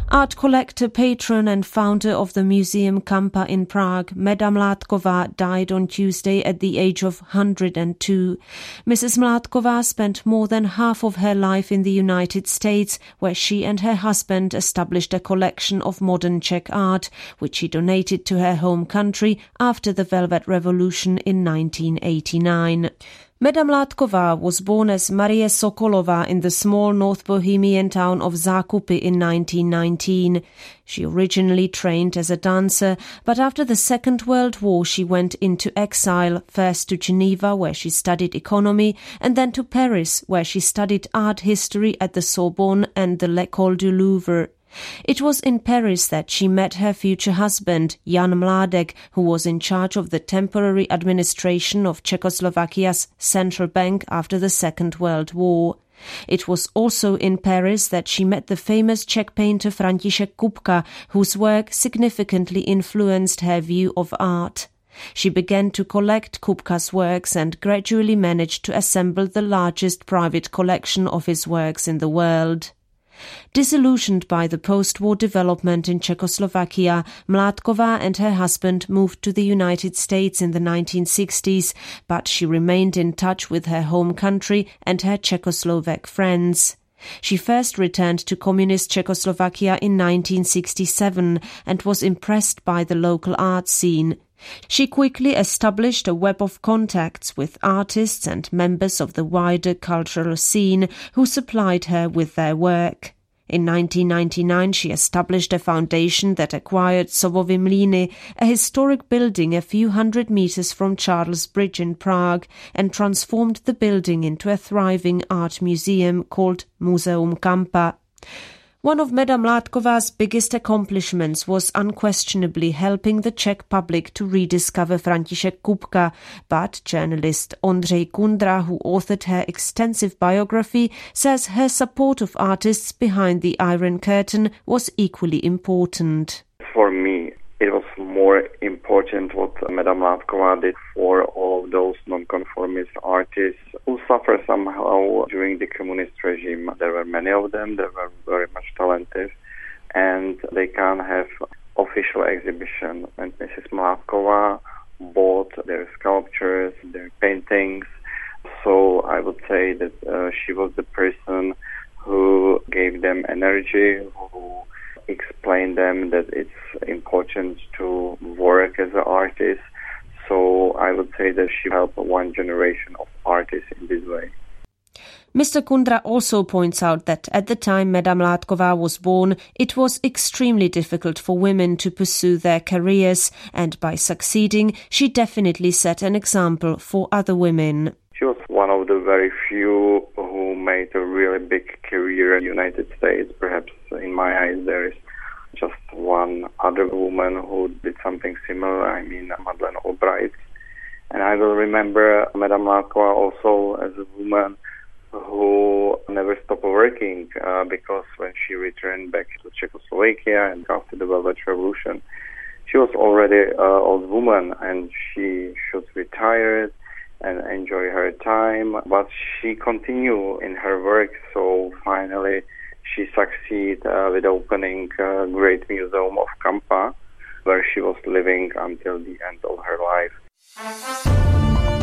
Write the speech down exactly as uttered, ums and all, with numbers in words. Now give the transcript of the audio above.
Art collector, patron and founder of the Museum Kampa in Prague, Meda Mládková died on Tuesday at the age of one hundred two. Missus Mládková spent more than half of her life in the United States, where she and her husband established a collection of modern Czech art, which she donated to her home country after the Velvet Revolution in nineteen eighty-nine. Meda Mládková was born as Marie Sokolová in the small North Bohemian town of Zákupy in nineteen nineteen. She originally trained as a dancer, but after the Second World War she went into exile, first to Geneva, where she studied economy, and then to Paris, where she studied art history at the Sorbonne and the L'École du Louvre. It was in Paris that she met her future husband, Jan Mládek, who was in charge of the temporary administration of Czechoslovakia's central bank after the Second World War. It was also in Paris that she met the famous Czech painter František Kupka, whose work significantly influenced her view of art. She began to collect Kupka's works and gradually managed to assemble the largest private collection of his works in the world. Disillusioned by the post-war development in Czechoslovakia, Mládková and her husband moved to the United States in the nineteen sixties, but she remained in touch with her home country and her Czechoslovak friends. She first returned to communist Czechoslovakia in nineteen sixty-seven and was impressed by the local art scene. She quickly established a web of contacts with artists and members of the wider cultural scene who supplied her with their work. In nineteen ninety-nine she established a foundation that acquired Sobovy Mlýny, a historic building a few hundred meters from Charles Bridge in Prague, and transformed the building into a thriving art museum called Muzeum Kampa. One of Meda Mládková's biggest accomplishments was unquestionably helping the Czech public to rediscover František Kupka, but journalist Ondřej Kundra, who authored her extensive biography, says her support of artists behind the Iron Curtain was equally important. For me, it was more important what Meda Mládková did for all of those non-conformist artists who suffered somehow during the communist regime. There were many of them, they were very much talented, and they can't have official exhibition. And Missus Mládková bought their sculptures, their paintings, so I would say that uh, she was the person who gave them energy, who explain them that it's important to work as an artist. So I would say that she helped one generation of artists in this way. Mister Kundra also points out that at the time Meda Mládková was born, it was extremely difficult for women to pursue their careers, and by succeeding, she definitely set an example for other women. She was one of the very few who made a really big career in the United States. Perhaps in my eyes there is just one other woman who did something similar, I mean Madeleine Albright. And I will remember Meda Mládková also as a woman who never stopped working uh, because when she returned back to Czechoslovakia and after the Velvet Revolution, she was already an old woman and she should retire and enjoy her time, but she continued in her work, so finally she succeeded uh, with opening a great museum of Kampa, where she was living until the end of her life.